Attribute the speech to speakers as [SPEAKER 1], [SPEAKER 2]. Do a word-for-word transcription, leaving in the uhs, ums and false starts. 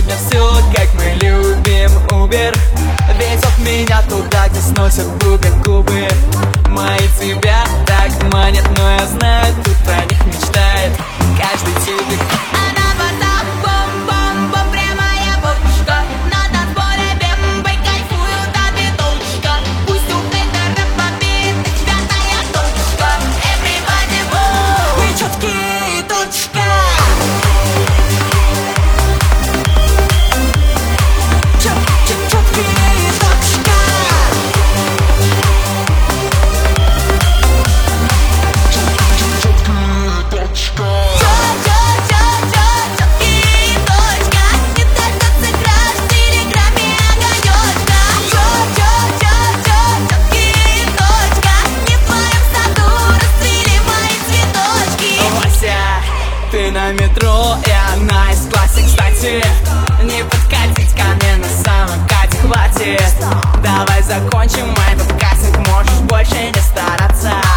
[SPEAKER 1] мне все, как мы любим Uber. Везет меня туда, где сносят бубен губы. Мои тебя так манят, но я знаю, тут про них мечтает каждый тюбик.
[SPEAKER 2] Она вода, бом-бом-бом, прямая бочка. На танцполе бембой кайфуют от биточка. Пусть у хейтеров побитых пятая точка. Everybody move, вы чёткие, точка. Чёткие, точка.
[SPEAKER 1] Ты на метро, и она из класса, кстати. Не подкатить ко мне на самокате, хватит. Давай закончим этот кастинг, можешь больше не стараться.